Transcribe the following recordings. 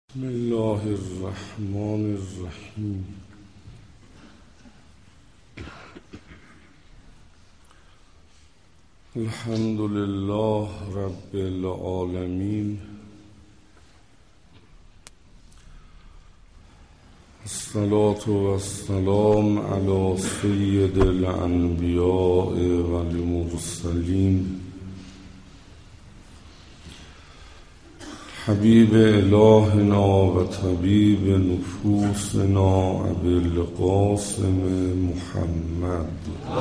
بسم الله الرحمن الرحیم. الحمد لله رب العالمین، الصلاة والسلام علی سید الانبیاء والمرسلین، حبیب الهنا و طبیب نفوسنا ابی القاسم محمد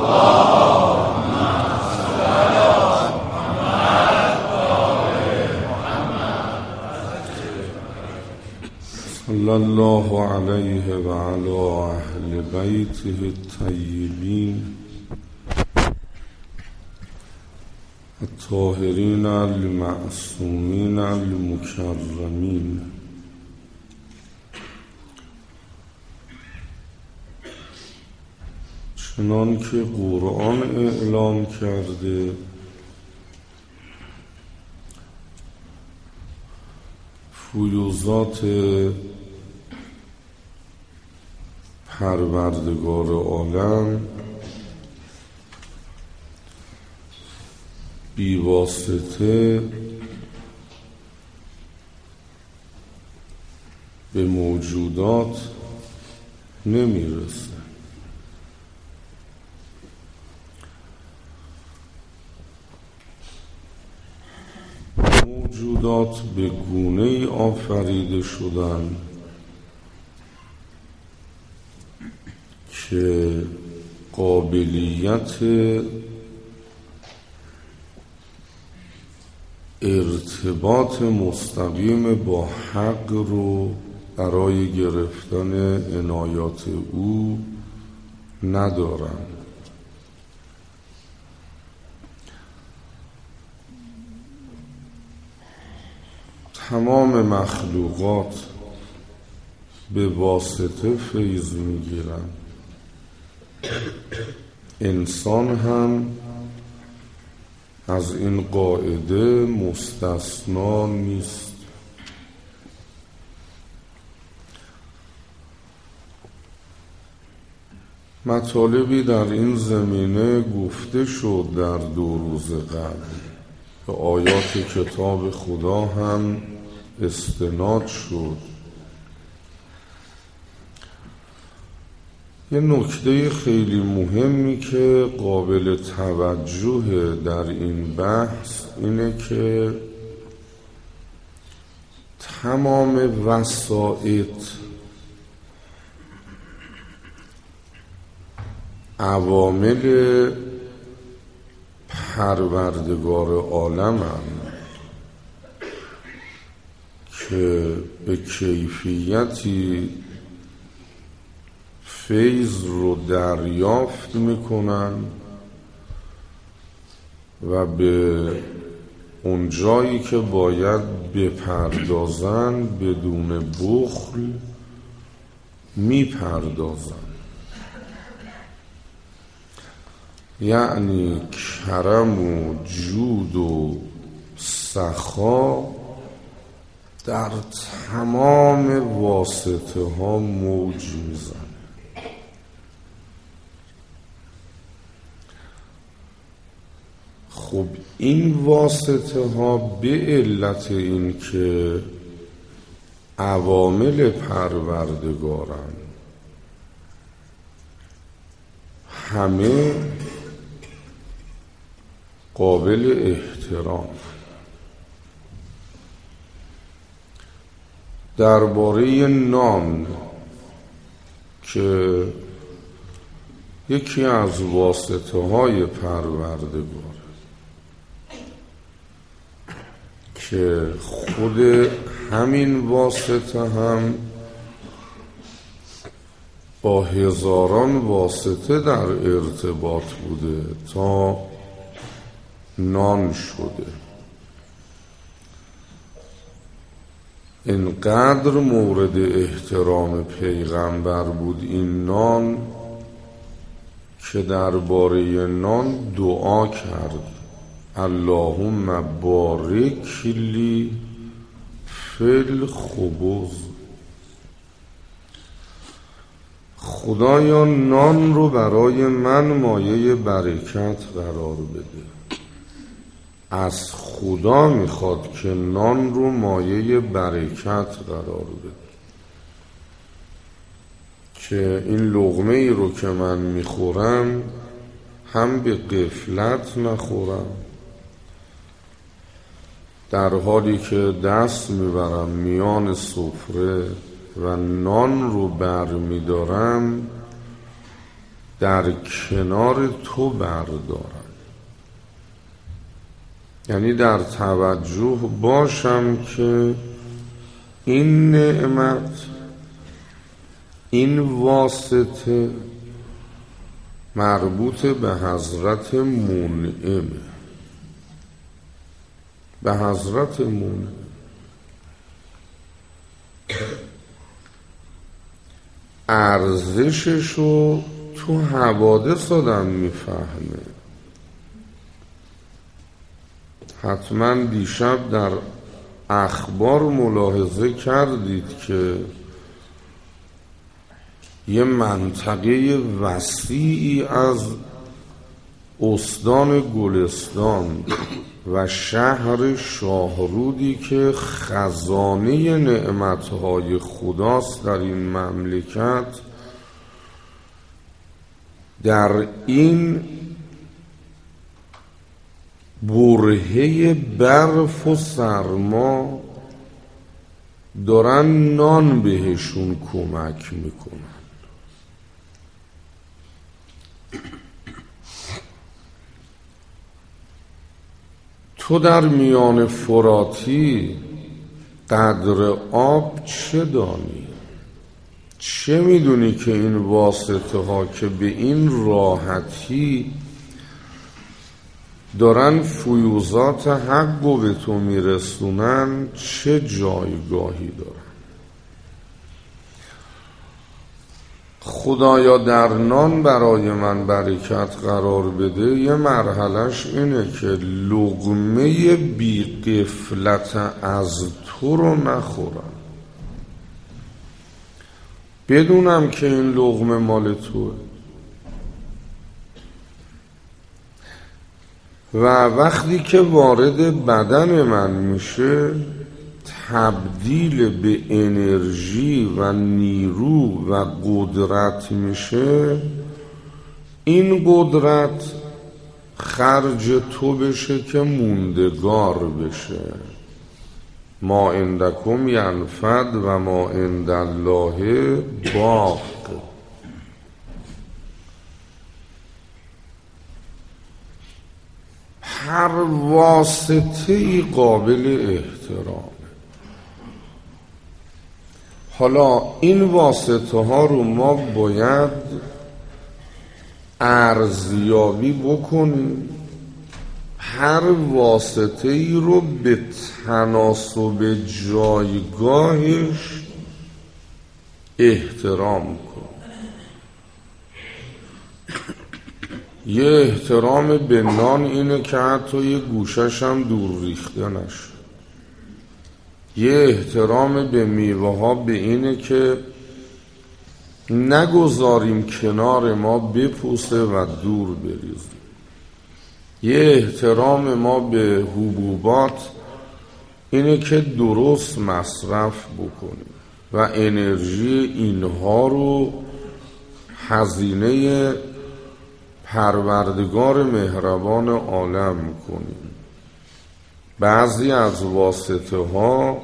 صلی الله علیه و علی اهل بیته الطیبین الطاهرین المعصومین المکرمین. چنان که قرآن اعلام کرده فیوضات پروردگار عالم بی واسطه به موجودات نمیرسه. موجودات به گونه‌ای آفریده شدن که قابلیت ارتباط مستقیم با حق رو برای گرفتن عنایات او ندارن. تمام مخلوقات به واسطه فیض میگیرن، انسان هم از این قاعده مستثنا نیست. مطالبی در این زمینه گفته شد در 2 روز قبل، به آیات کتاب خدا هم استناد شد. یه نکته خیلی مهمی که قابل توجه در این بحث اینه که تمام وسائط عوامل پروردگار عالم هم که به کیفیتی فیض رو دریافت میکنن و به اون جایی که باید بپردازن بدون بخل میپردازن. یعنی کرم و جود و سخا در تمام واسطه ها موج میزن. خب این واسطه ها به علت این که عوامل پروردگارن همه قابل احترام. درباره نان که یکی از واسطه های پروردگار که خود همین واسطه هم با هزاران واسطه در ارتباط بوده تا نان شده. اینقدر مورد احترام پیغمبر بود این نان که درباره نان دعا کرد اللهم بارک لی فل خبز. خدایا نان رو برای من مایه برکت قرار بده. از خدا میخواد که نان رو مایه برکت قرار بده، که این لقمه ای رو که من میخورم هم به غفلت نخورم، در حالی که دست میبرم میان سفره و نان رو برمیدارم در کنار تو بردارم. یعنی در توجه باشم که این نعمت، این واسطه مربوط به حضرت منعمه، به حضرت منعم. ارزششو تو حوادث آدم میفهمه. حتما دیشب در اخبار ملاحظه کردید که یه منطقه وسیعی از استان گلستان و شهر شاهرودی که خزانه نعمتهای خداست در این مملکت، در این برهه برف و سرما دارن نان بهشون کمک میکنن. تو در میان فراتی قدر آب چه دانی؟ چه میدونی که این واسطه ها که به این راحتی دارن فیوزات حق رو به تو میرسونن چه جایگاهی دارن؟ خدایا در نان برای من برکت قرار بده. یه مرحلش اینه که لقمه بی غفلت از تو رو نخورم، بدونم که این لقمه مال توه و وقتی که وارد بدن من میشه تبدیل به انرژی و نیرو و قدرت میشه. این قدرت خرج تو بشه که موندگار بشه. ما عندکم ینفد و ما عند الله باق. هر واسطه‌ای قابل احترام. حالا این واسطه ها رو ما باید ارزیابی بکنیم، هر واسطه ای رو به تناسب جایگاهش احترام کنیم. یه احترام به نان اینه که حتی یه گوشش هم دور ریخته نشه. یه احترام به میوه ها به اینه که نگذاریم کنار ما بپوسه و دور بریزیم. یه احترام ما به حبوبات اینه که درست مصرف بکنیم و انرژی اینها رو هزینه پروردگار مهربان عالم کنیم. بعضی از واسطه ها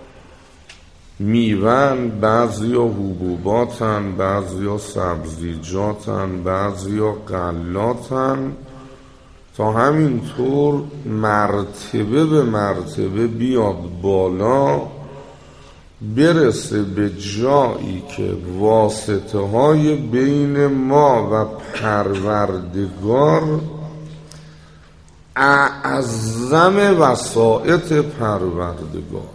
میوه‌ن، بعضی ها حبوباتن، بعضی ها سبزیجاتن، بعضی ها غلاتن، تا همینطور مرتبه به مرتبه بیاد بالا برسه به جایی که واسطه های بین ما و پروردگار اعظم وسائط پروردگار.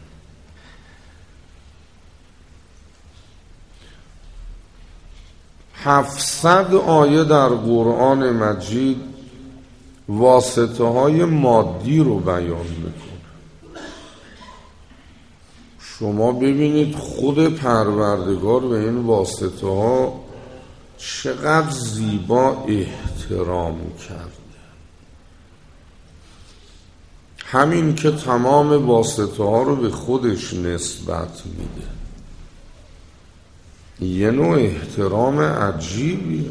700 آیه در قرآن مجید واسطه های مادی رو بیان میکنه. شما ببینید خود پروردگار به این واسطه ها چقدر زیبا احترام کرد. همین که تمام واسطه ها رو به خودش نسبت میده، یه نوع احترام عجیبیه.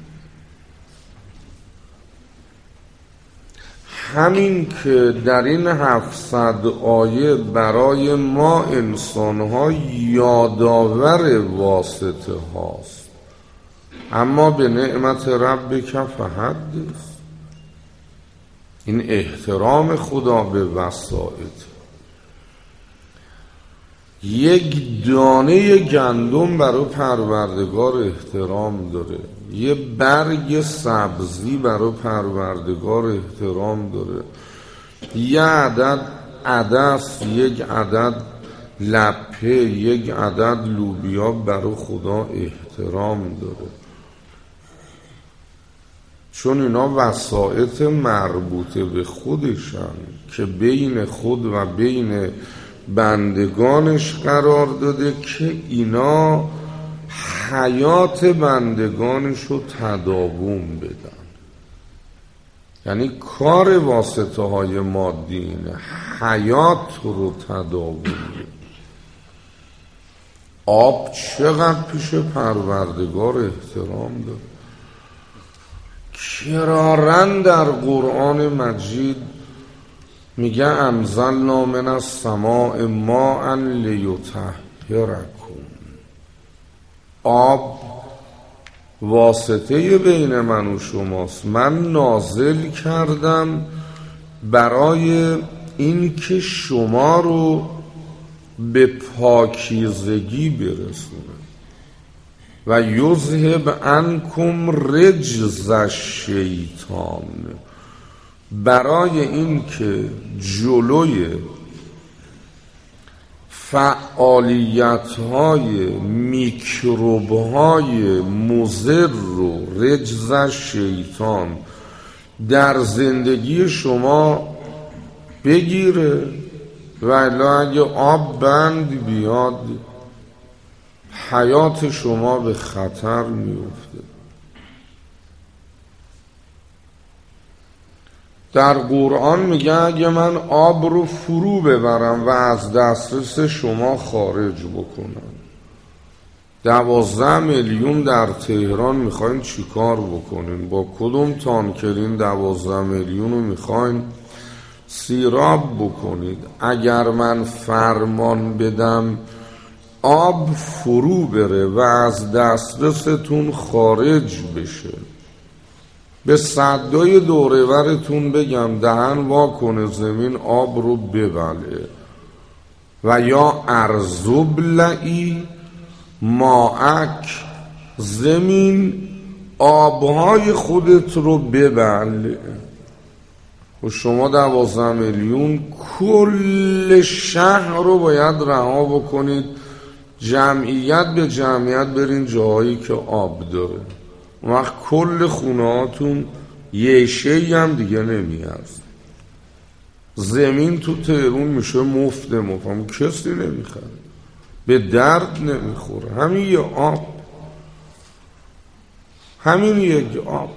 همین که در این 700 آیه برای ما انسان‌ها یادآور واسطه هاست، اما به نعمت ربک فحدث. این احترام خدا به وسائط. یک دانه گندم برای پروردگار احترام داره، یه برگ سبزی برای پروردگار احترام داره، یه عدد عدس، یک عدد لپه، یک عدد لوبیا برای خدا احترام داره، چون اینا وسائط مربوطه به خودشن که بین خود و بین بندگانش قرار داده که اینا حیات بندگانش رو تداوم بدن. یعنی کار واسطه های مادی اینه حیات رو تداوم بدن. آب چقدر پیش پروردگار احترام داره. کرارن در قرآن مجید میگه انزلنا من السماء ماء لیطهرکم. آب واسطه بین من و شماست، من نازل کردم برای این که شما رو به پاکیزگی برسونه و یذهب عنکم رجز الشیطان، برای این که جلوی فعالیت‌های میکروب‌های مضر رو، رجز شیطان، در زندگی شما بگیره. و الا اگه آب بند بیاد حیات شما به خطر میفته. در قرآن میگه اگه من آب رو فرو ببرم و از دسترس شما خارج بکنم، 12 میلیون در تهران میخواین چی کار بکنین؟ با کدوم تانکرین 12 میلیون رو میخواین سیراب بکنید؟ اگر من فرمان بدم آب فرو بره و از دسترستون خارج بشه، به صدای دورورتون بگم دهن وا کنه زمین آب رو ببله، و یا ارزبلعی ماعک، زمین آبهای خودت رو ببله. و شما 12 میلیون کل شهر رو باید رها بکنید، جمعیت به جمعیت برین جاهایی که آب داره. اون وقت کل خونهاتون یه شیئی هم دیگه نمیارزه. زمین تو تهرون میشه مفت، کسی نمیخره، به درد نمیخوره. همین یه آب، همین یک آب.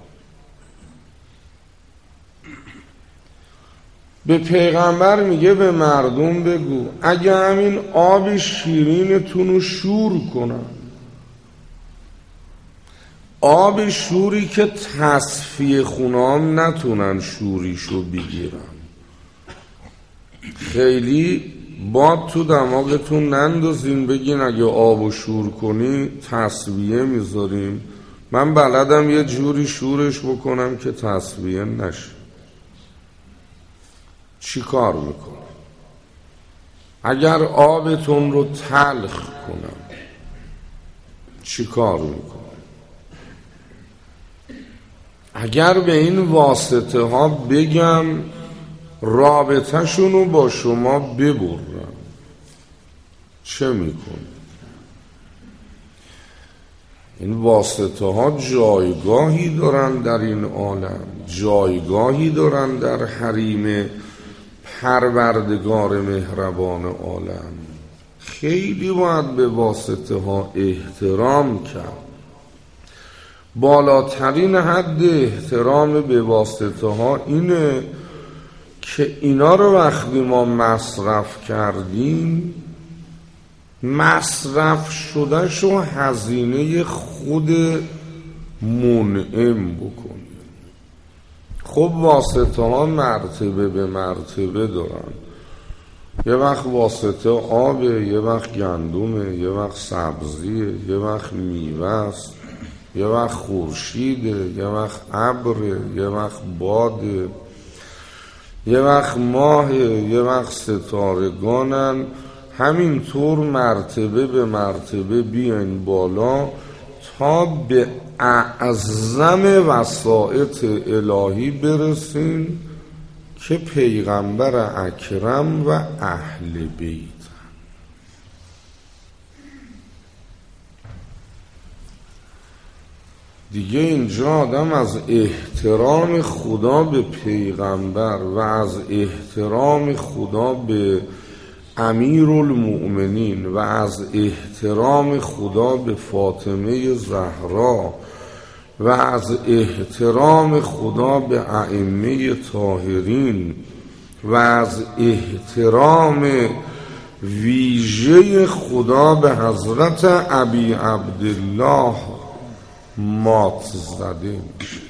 به پیغمبر میگه به مردم بگو اگه همین آب شیرینتون رو شور کنن، آب شوری که تصفیه خونام نتونن شوریشو بگیرن، خیلی باد تو دماغتون نندازین بگین اگه آبو شور کنی تصفیه میذاریم. من بلدم یه جوری شورش بکنم که تصفیه نشه. چی کار میکنم؟ اگر آبتون رو تلخ کنم چی کار میکنم؟ اگر به این واسطه ها بگم رابطه‌شون رو با شما ببرم چه میکنم؟ این واسطه ها جایگاهی دارن در این عالم، جایگاهی دارن در حریم پروردگار مهربان عالم. خیلی باید به واسطه ها احترام کرد. بالاترین حد احترام به واسطه ها اینه که اینا رو وقتی ما مصرف کردیم مصرف شده شو هزینه خود منعم بکنیم. خب واسطه ها مرتبه به مرتبه دارن. یه وقت واسطه آبه، یه وقت گندمه، یه وقت سبزیه، یه وقت میوه است، یه وقت خورشیده، یه وقت ابره، یه وقت باده، یه وقت ماهه، یه وقت ستارگانن. همینطور مرتبه به مرتبه بیاین بالا تا به اعظم وسائط الهی برسین که پیغمبر اکرم و اهل بیت. دیگه اینجا آدم از احترام خدا به پیغمبر و از احترام خدا به امیرالمؤمنین و از احترام خدا به فاطمه زهرا و از احترام خدا به ائمه طاهرین و از احترام ویژه خدا به حضرت ابی عبدالله مات زده میشه.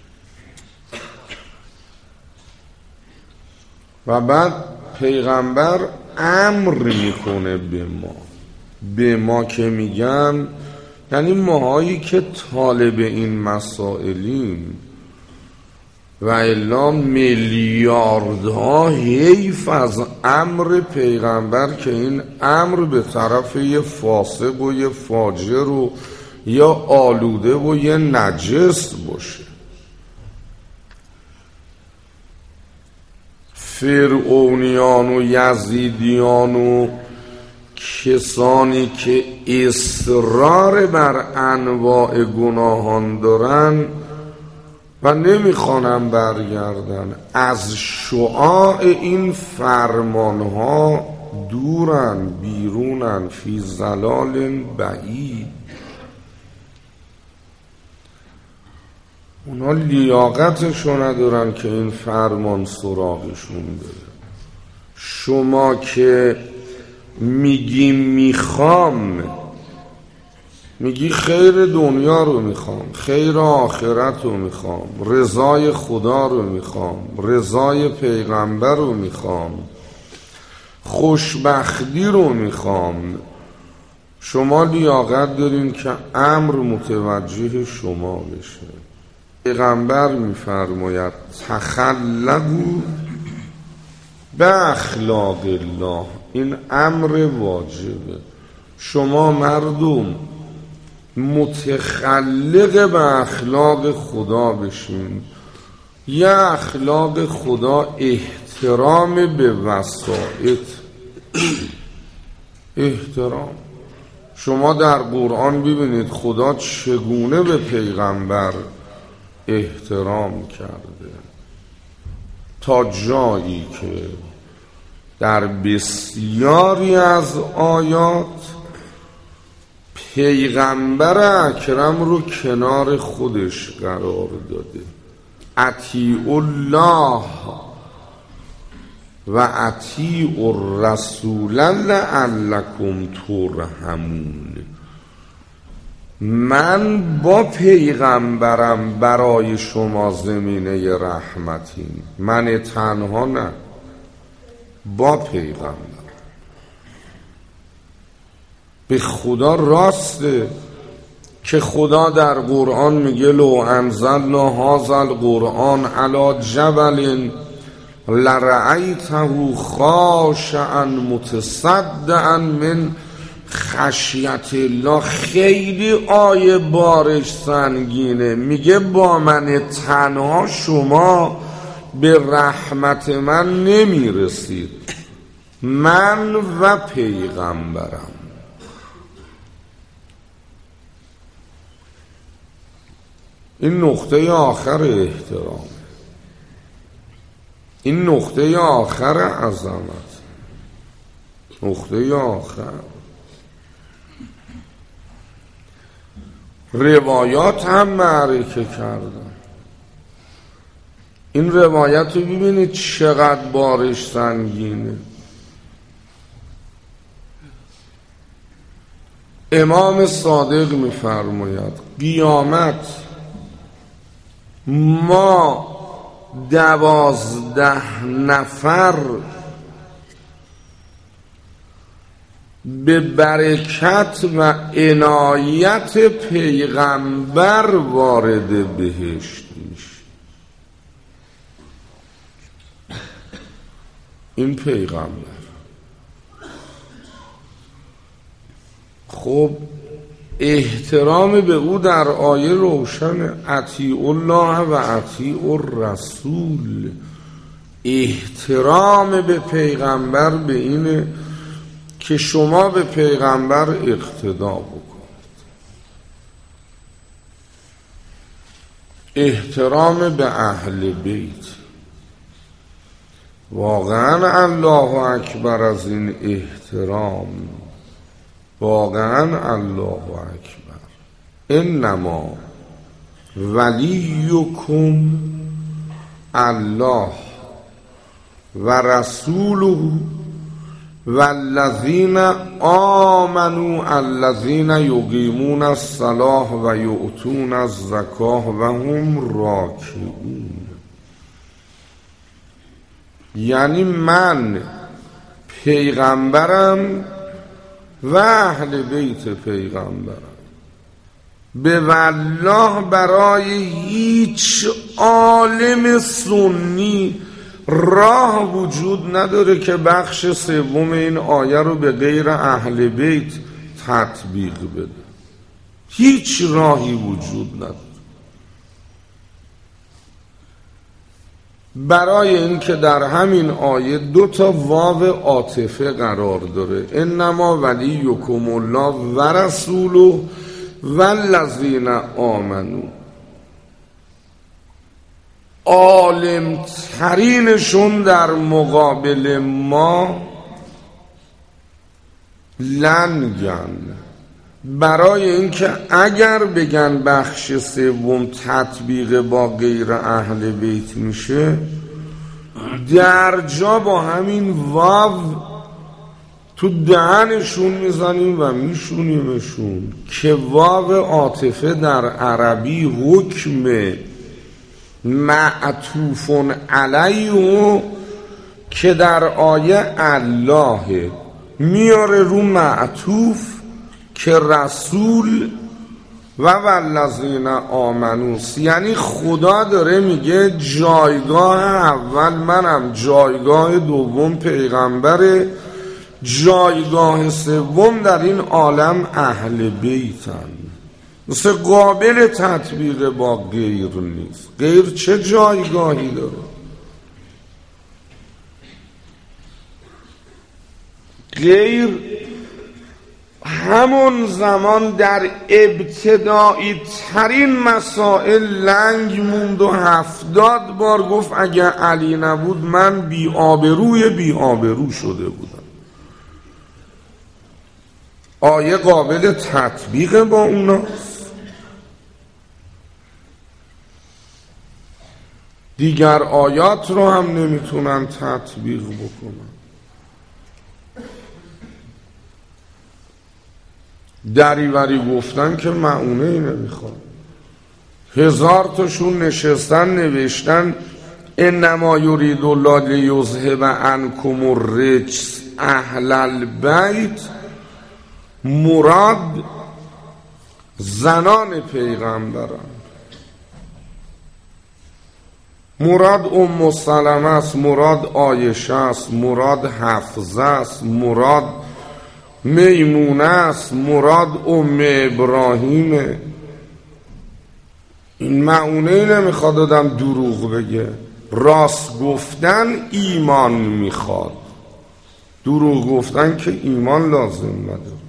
و بعد پیغمبر امر میکنه به ما که میگن، یعنی ماهایی که طالب این مسائلیم و الا میلیاردها حیف از امر پیغمبر که این امر به طرف یه فاسق و یه فاجر و یا آلوده و یه نجس باشه. فرعونیان و یزیدیان و کسانی که اصرار بر انواع گناهان دارن و نمیخوانن برگردن، از شعاع این فرمانها دورن، بیرونن، فی ضلال بعید. اونا لیاقتشو ندارن که این فرمان سراغشون بره. شما که میگی میخوام، میگی خیر دنیا رو میخوام، خیر آخرت رو میخوام، رضای خدا رو میخوام، رضای پیغمبر رو میخوام، خوشبختی رو میخوام. شما لیاقت دارین که امر متوجه شما بشه. پیغمبر میفرماید تخلقوا به اخلاق الله، این امر واجبه. شما مردم متخلق به اخلاق خدا بشین. یه اخلاق خدا احترام به وسائط، احترام. شما در قرآن ببینید خدا چگونه به پیغمبر احترام کرده، تا جایی که در بسیاری از آیات پیغمبر اکرم رو کنار خودش قرار داده. اطیعوا الله و اطیعوا الرسول لعلکم ترحمون. من با پیغمبرم برای شما زمینه رحمتیم، من تنها نه، با پیغمبر. به خدا راسته که خدا در قرآن میگه لو انزلنا هذا القرآن علی جبل لرأیته خاشعا متصدعا من خشیت الله. خیلی آیه بارش سنگینه، میگه با من تنها شما به رحمت من نمیرسید، من و پیغمبرم. این نقطه آخر احترام، این نقطه آخر عظمت. نقطه آخر. روایات هم معرکه کردن. این روایت رو ببینید چقدر بارش سنگینه. امام صادق می‌فرماید قیامت ما 12 نفر به برکت و عنایت پیغمبر وارد بهشت میشه. این پیغمبر خب احترام به او در آیه روشن، اطیعوا الله و اطیعوا الرسول. احترام به پیغمبر به اینه که شما به پیغمبر اقتدا بکنید. احترام به اهل بیت، واقعا الله اکبر از این احترام، واقعا الله اکبر. انما ولیکم الله و رسوله والذین آمنوا الذین یقیمون الصلاة و یؤتون الزکاة و هم راکعون. یعنی من پیغمبرم و اهل بیت پیغمبرم. به والله برای هیچ عالم سنی راه وجود نداره که بخش سوم این آیه رو به غیر اهل بیت تطبیق بده. هیچ راهی وجود نداره. برای اینکه در همین آیه 2 واو عاطفه قرار داره. انما ولیکم الله و رسوله والذین آمنوا. عالم ترینشون در مقابل ما لنگن، برای اینکه اگر بگن بخش سوم تطبیق با غیر اهل بیت میشه، در جا با همین واو تو دهنشون میزنیم و میشونیمشون که واو عاطفه در عربی حکم معطوف علیه که در آیه الله میاره رو معطوف که رسول و والذین آمنوا. یعنی خدا داره میگه جایگاه اول منم، جایگاه دوم پیغمبره، جایگاه سوم در این عالم اهل بیتن. مثل قابل تطبیق با غیر نیست. غیر چه جایگاهی داره؟ غیر همون زمان در ابتدایی ترین مسائل لنگ موند و 70 بار گفت اگر علی نبود من بی آبرو شده بودم. آیه قابل تطبیق با اوناست. دیگر آیات رو هم نمیتونن تطبیق بکنن. دریوری گفتن که معونه ای نمیخواد. 1000 تاشون نشستن نوشتن انما یرید الله لیذهب عنکم الرجس اهل البیت. مراد زنان پیغمبران، مراد ام سلمه است، مراد عایشه است، مراد حفصه است، مراد میمونه است، مراد ام ابراهیمه. این معونه نمیخواد آدم دروغ بگه. راست گفتن ایمان میخواد، دروغ گفتن که ایمان لازم نداره.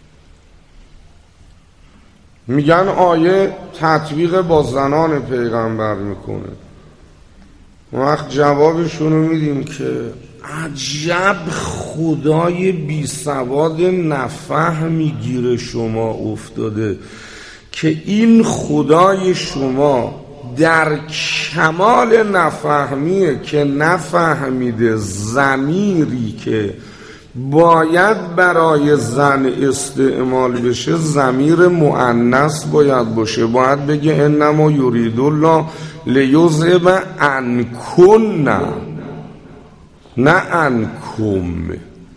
میگن آیه تطبیق با زنان پیغمبر میکنه. وقت جوابشونو میدیم که عجب خدای بی سواد نفهمی گیر شما افتاده که این خدای شما در کمال نفهمیه که نفهمیده ضمیری که باید برای زن استعمال بشه ضمیر مؤنث باید باشه. باید بگه انما یرید الله لیذهب عنکن، نه عنکم.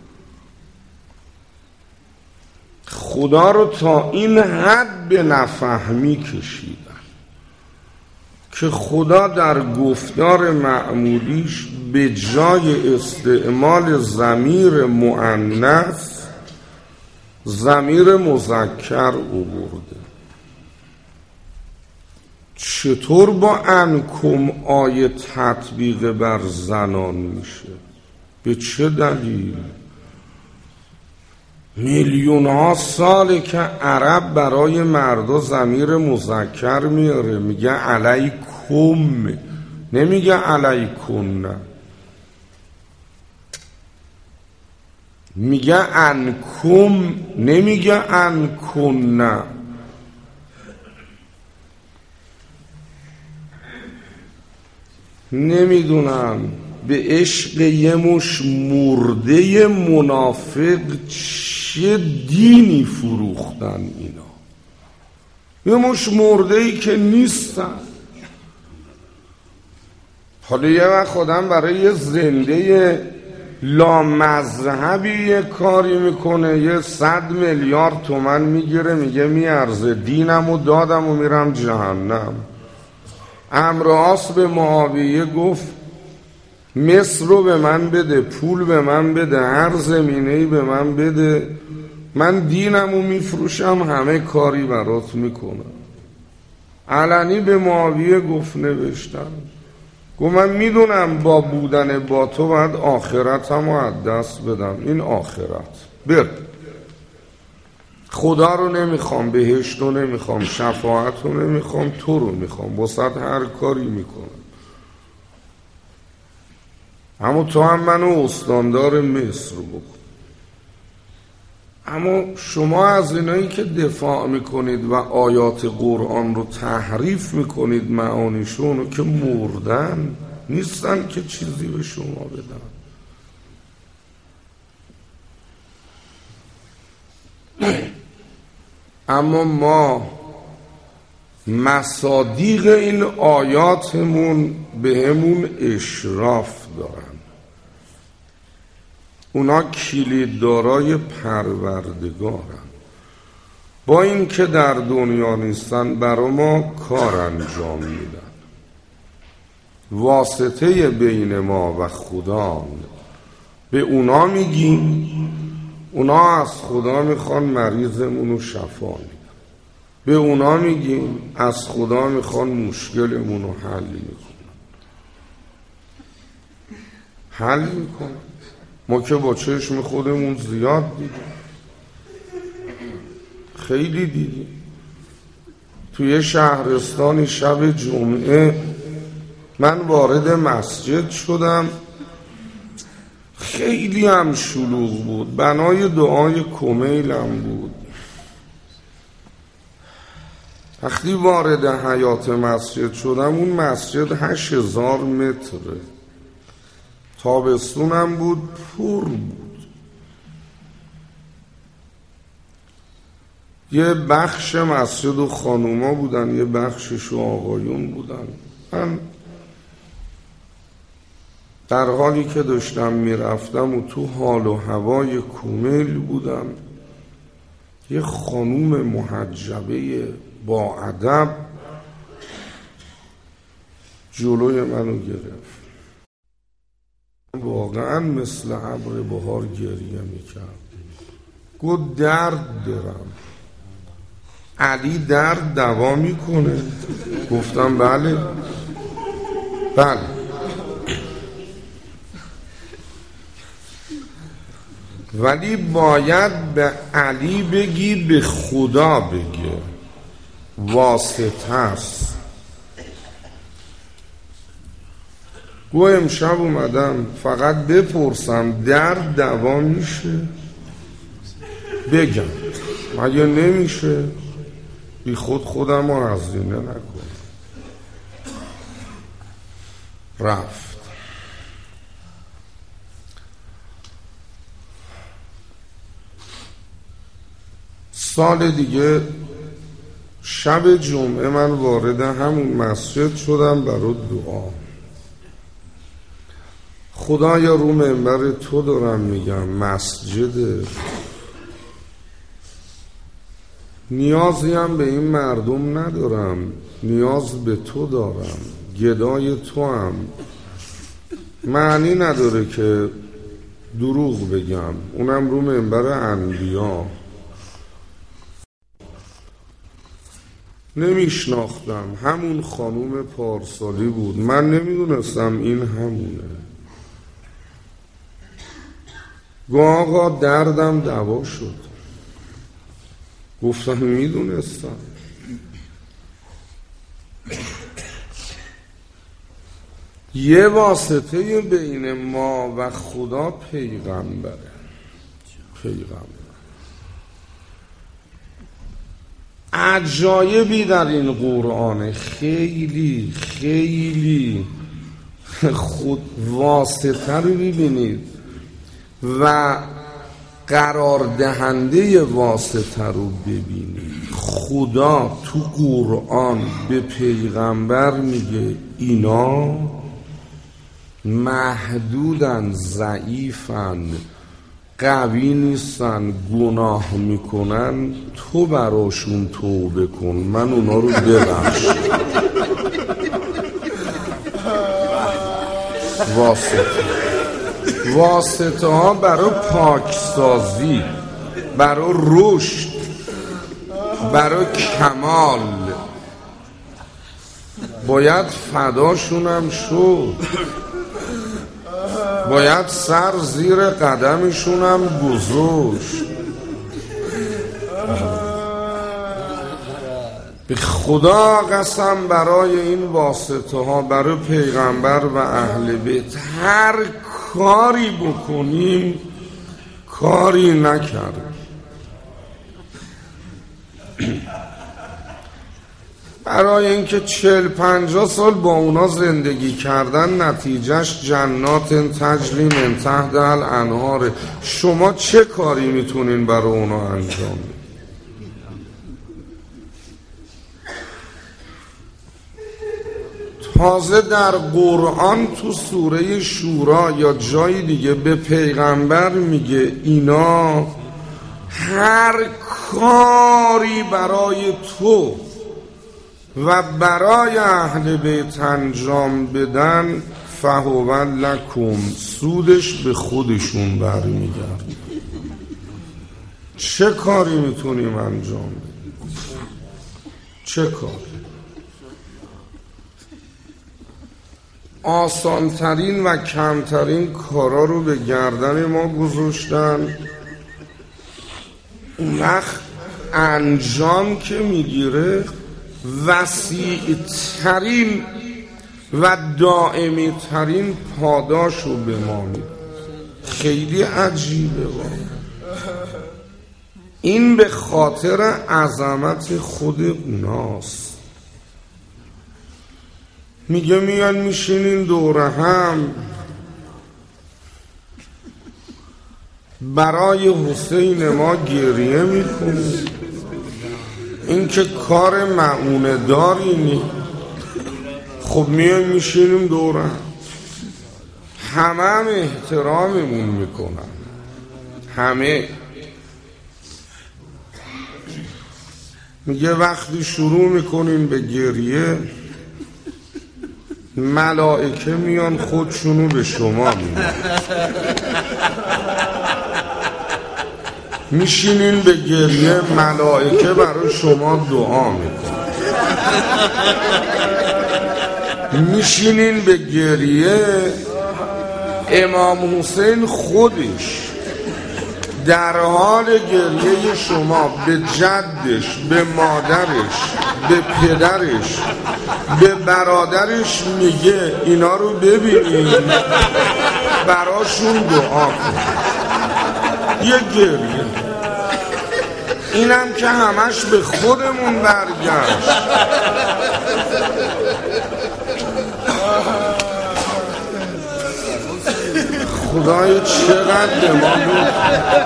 خدا رو تا این حد به نفهمی کشیدن که خدا در گفتار معمولیش به جای استعمال ضمیر مؤنث ضمیر مذکر آورده. چطور با عنکم آیه تطبیق بر زنان میشه؟ به چه دلیل؟ میلیون ها ساله که عرب برای مردا ضمیر مذکر میاره، میگه علیکم، نمیگه علیکن، میگه عنکم، نمیگه عنکن. نمیدونم به عشق یه مش مرده منافق چه دینی فروختن اینا. یه مش مرده ای که نیستن. حالا یه وقت خودم برای یه زنده لامذهبی یه کاری میکنه، یه 100 میلیارد تومن میگیره، میگه میارزه، دینمو دادم و میرم جهنم. عمرو عاص به معاویه گفت مصر رو به من بده، پول به من بده، هر زمینه‌ای به من بده، من دینمو میفروشم، همه کاری برات میکنم. علنی به معاویه گفت، نوشتم، گفت من میدونم با بودن با تو باید آخرتمو از دست بدم. این آخرت بر خدا رو نمیخوام، بهشت رو نمیخوام، شفاعت رو نمیخوام، تو رو میخوام، واسط هر کاری میکنم. اما تو هم منو استاندار مصر بکن. اما شما از اینایی که دفاع میکنید و آیات قرآن رو تحریف میکنید معانیشون، که مردن نیستن که چیزی به شما بدن. اما ما مصادیق این آیاتمون به همون اشراف دارن. اونا کلیددارای پروردگارن. با این که در دنیا نیستن برا ما کار انجام میدن. واسطه بین ما و خدا به اونا میگیم، اونا از خدا میخوان مریضمون رو شفا میدن. به اونا میگیم، از خدا میخوان مشکلمون رو حل میکنن. ما که با چشم خودمون زیاد دیدیم، خیلی دیدیم. توی شهرستانی شب جمعه من وارد مسجد شدم، خیلی هم شلوغ بود، بنای دعای کمیلم بود. وقتی وارد حیاط مسجد شدم، اون مسجد 8000 متره، تابستونم بود، پر بود. یه بخش مسجد و خانوما بودن، یه بخشش و آقایون بودن. من در حالی که داشتم میرفتم و تو حال و هوای کمیل بودم، یه خانوم محجبه با ادب جلوی منو گرفت. واقعا مثل ابر بهار گریه میکرد. گفت درد دارم. علی درد دوا میکنه؟ گفتم بله. ولی باید به علی بگی، به خدا بگی، واسطه است. گو امشب اومدم فقط بپرسم درد دوا میشه؟ بگم، اگه نمیشه بی خودم رو هزینه نکن. رفت. سال دیگه شب جمعه من وارد همون مسجد شدم برای دعا. خدایا رو منبر تو دارم میگم، مسجد نیازی هم به این مردم ندارم، نیاز به تو دارم، گدای تو هم. معنی نداره که دروغ بگم، اونم رو منبر انبیا. نمیشناختم، همون خانوم پارسالی بود، من نمیدونستم این همونه. گو آقا دردم دوا شد. گفتم میدونستم. یه واسطه بین ما و خدا پیغمبره. عجایبی در این قرآن، خیلی خیلی خود واسطه رو ببینید و قرار دهنده واسطه رو ببینید. خدا تو قرآن به پیغمبر میگه اینا محدودن، ضعیفن، قوی نیستن، گناه میکنن، تو براشون توبه کن، من اونا رو ببخش. واسطه ها برای پاکسازی، برای رشد، برای کمال باید فداشونم شد، باید سر زیر قدمشونم گذاشت. به خدا قسم برای این واسطه ها، برای پیغمبر و اهل بیت هر کاری بکنیم کاری نکرد. برای اینکه 40-50 سال با اونا زندگی کردن، نتیجهش جنات تجری من تحت الانهار. شما چه کاری میتونین برای اونا انجام بدین؟ تازه در قرآن تو سوره شورا یا جای دیگه به پیغمبر میگه اینا هر کاری برای تو و برای اهل بیت انجام بدن فهو لکم، سودش به خودشون برمیگرده. چه کاری میتونیم انجام بدیم؟ چه کاری؟ آسانترین و کمترین کارا رو به گردن ما گذاشتن. اون وقت انجام که میگیره وسیع ترین و دائمی ترین پاداش رو به ما میده. خیلی عجیبه این، به خاطر عظمت خود اوناست. میگه میان میشینین دوره هم برای حسین ما گریه میکنه. این که کار معونه داری نی. خب میان میشینیم دوره هم احتراممون میکنن، همه. میگه وقتی شروع میکنین به گریه ملائکه میان خودشونو به شما میدن. میشینین به گریه ملائکه برای شما دعا میکنن. میشینین به گریه امام حسین خودش در حال گریه شما به جدش، به مادرش، به پدرش، به برادرش میگه اینا رو ببینید براشون دعا کن. یه گریه. اینم که همش به خودمون برگشت. خدای چقدر به ما بود.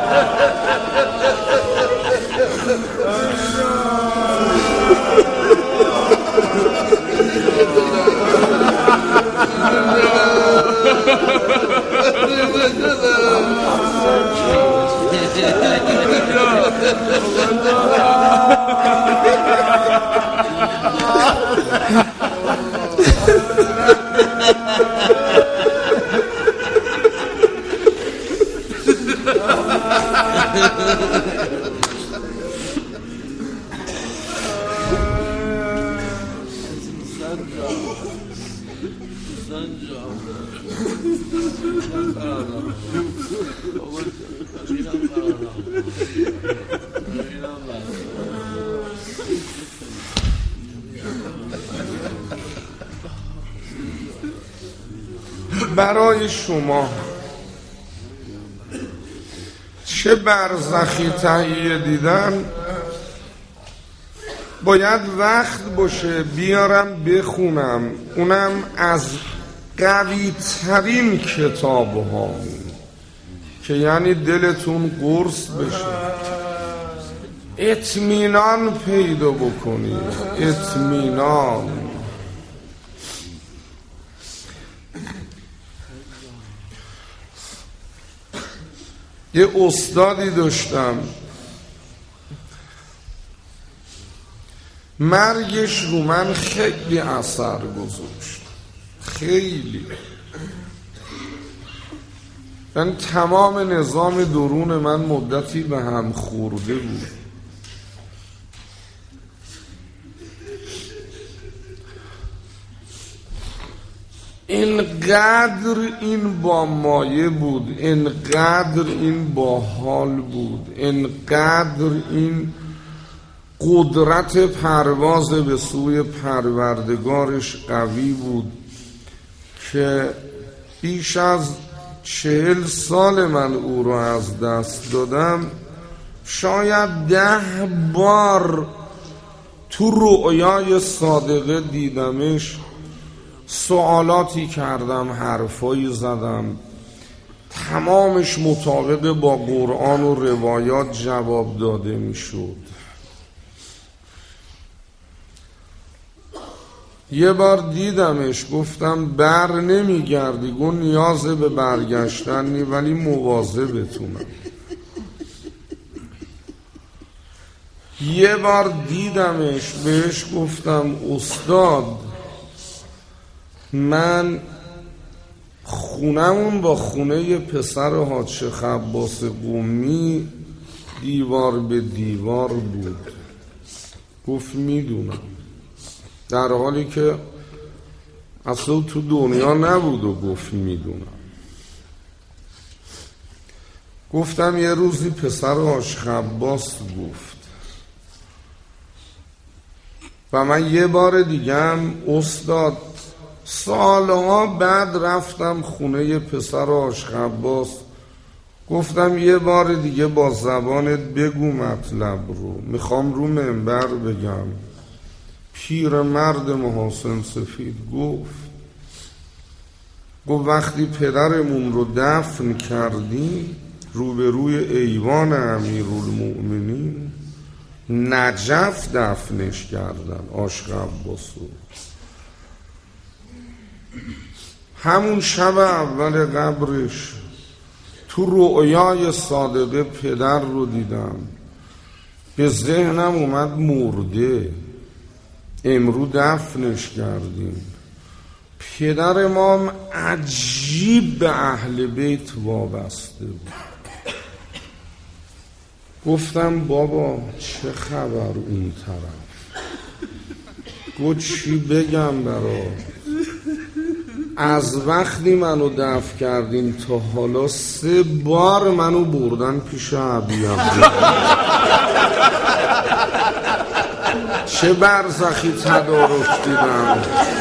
برای شما چه برزخی تهیه دیدن باید وقت باشه بیارم بخونم، اونم از قوی ترین کتاب ها که یعنی دلتون قرص بشه، اطمینان پیدا بکنید. اطمینان. یه استادی داشتم مرگش رو من خیلی اثر گذاشت، خیلی. من تمام نظام درون من مدتی به هم خورده بود. اینقدر این با مایه بود، اینقدر این با حال بود، اینقدر این قدرت پرواز به سوی پروردگارش قوی بود که بیش از 40 سال من او رو از دست دادم. شاید 10 بار تو رؤیای صادقه دیدمش، سوالاتی کردم، حرفایی زدم، تمامش مطابق با قرآن و روایات جواب داده می شد. یه بار دیدمش، گفتم بر نمی گردی، گو نیاز به برگشتن نی ولی مواظبتونم. یه بار دیدمش، بهش گفتم استاد من خونمون با خونه پسر حاج خباس قمی دیوار به دیوار بود. گفت میدونم، در حالی که اصلا تو دنیا نبود و گفت میدونم. گفتم یه روزی پسر حاج خباس گفت و من یه بار دیگم استاد سالها بعد رفتم خونه پسر حاج خباس، گفتم یه بار دیگه با زبانت بگو مطلب رو، میخوام رو منبر بگم. پیرمرد محاسن سفید گفت وقتی پدرمون رو دفن کردیم روبروی ایوان امیرالمؤمنین نجف دفنش کردن حاج خباسو. همون شب اول قبرش تو رؤیای صادقه پدر رو دیدم، به ذهنم اومد مرده، امرو دفنش کردیم. پدر ما عجیب به اهل بیت وابسته بود. گفتم بابا چه خبر اون طرف؟ گفت چی بگم برات؟ از وقتی منو دفن کردین تا حالا 3 بار منو بردن پیش عبیم. چه برزخی تدارک دیدم.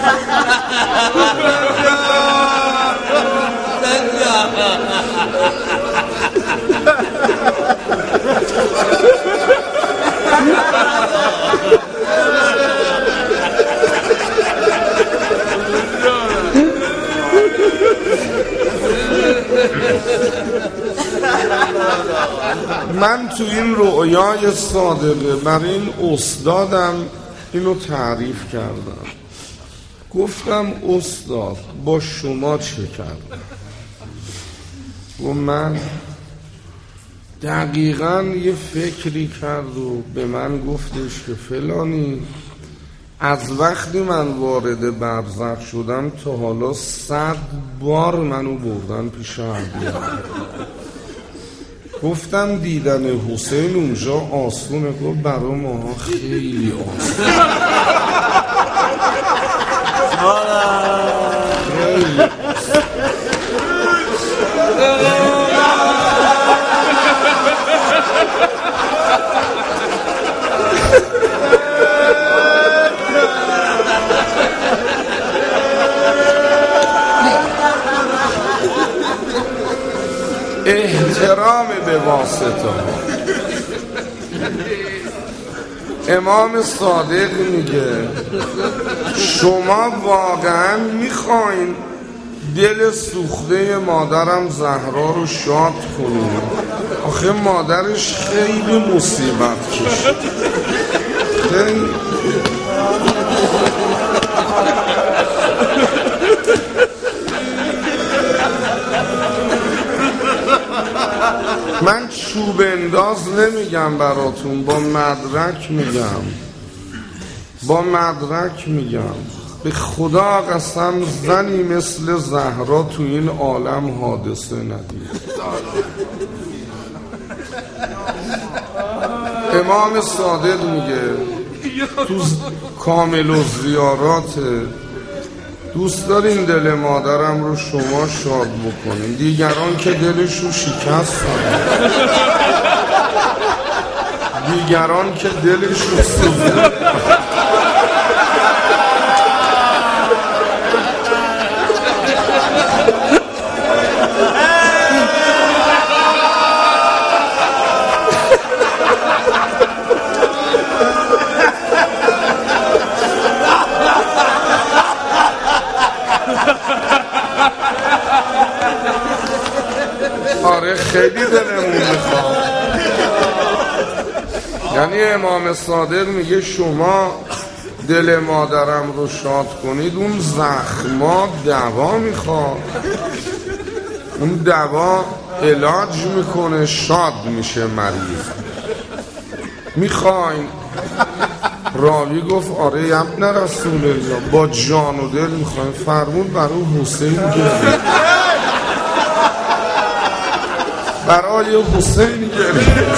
من تو این رؤیای صادقه برای این استادم اینو تعریف کردم. گفتم استاد با شما چه کردم؟ و من دقیقاً یه فکری کرد و به من گفتش که فلانی از وقتی من وارد برزخ شدم تا حالا 100 بار منو بردن پیش عبیم. گفتم دیدن حسین اونجا آسونه؟ گفت برای ما خیلی آسونه. خیلی احترام به واسطه. امام صادق میگه شما واقعا میخواین دل سوخته مادرم زهرا رو شاد کنید؟ آخه مادرش خیلی مصیبت کشید. خیلی من چوب انداز نمیگم براتون، با مدرک میگم. با مدرک میگم. به خدا قسم زنی مثل زهرا تو این عالم حادثه ندید. امام صادق میگه تو کامل الزیارات دوست دارین دل مادرم رو شما شاد بکنین، دیگران که دلشو شکستن، دیگران که دلشو سوزن. آره خیلی دلمون میخواد. یعنی امام صادق میگه شما دل مادرم رو شاد کنید، اون زخما دوا میخواد، اون دوا علاج میکنه، شاد میشه مریض. میخواین؟ راوی گفت آره ابن رسول الله با جان و دل میخواین. فرمود برای حسین گرید، برای حسین گرید.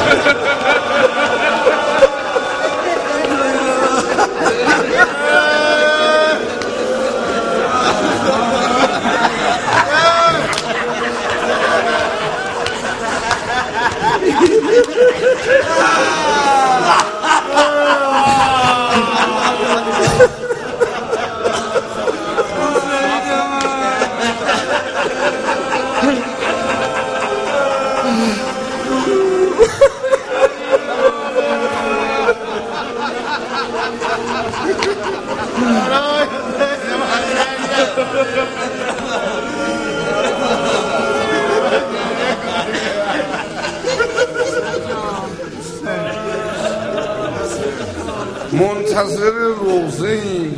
منتظر روزه ایم.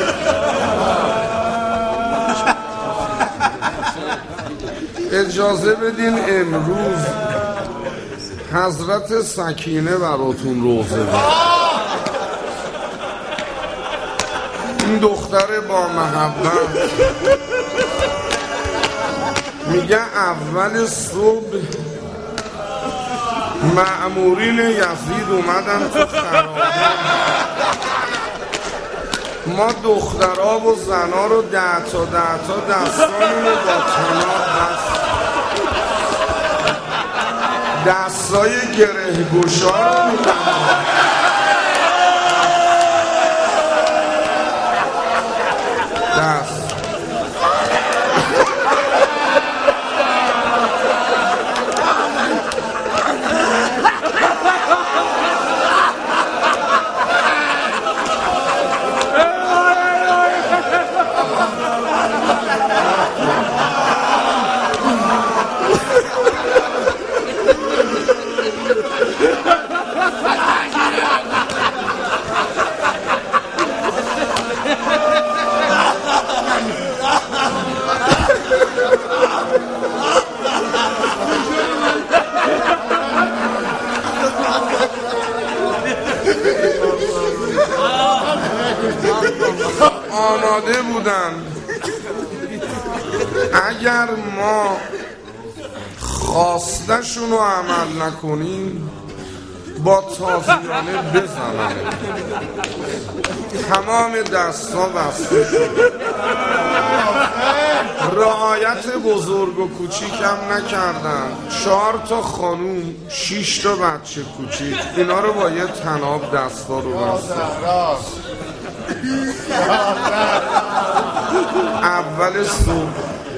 اجازه بدین امروز حضرت سکینه براتون روزه بده. این دختر با محبت میگه اول صبح مأمورین یزید اومدن تو خرابه، ما دخترها و زنها رو 10 تا دستامون رو با کنار دستای گره گشا رو می‌زنیم. دست آماده بودن اگر ما خواستشون رو عمل نکنیم با تازیانه بزنن. تمام دستا بسته شد. رعایت بزرگ و کوچیک هم نکردن. 4 تا خانوم 6 تا بچه کوچیک اینا رو با یه طناب دستا رو بستن. اول صبح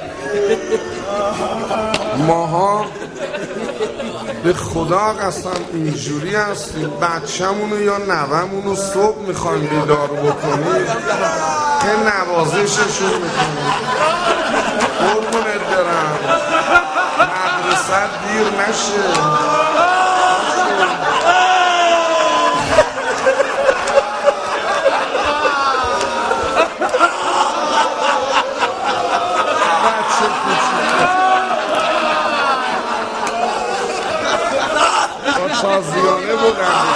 ماها به خدا قسم اینجوری هستیم بچه‌مونو یا نوه‌مونو صبح میخوایم بیدار بکنیم که نوازششون میکنیم. قربونت برم مدرسه دیر نشه. تازیانه بودن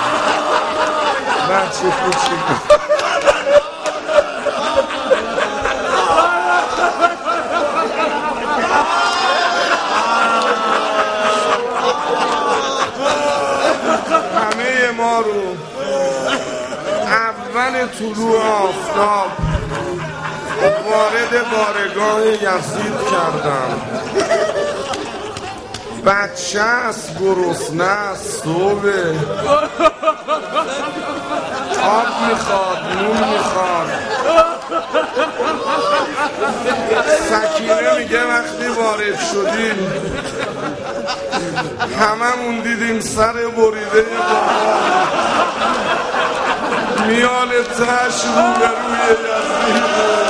بچه کوچیک همه ما رو اول طلوع آفتاب وارد بارگاه یزید کردم. بچه است گرسنه است صبح آب میخواد نون میخواد. سکینه میگه وقتی وارد شدیم هممون دیدیم سر بریده بابا میال تش روبروی یزید.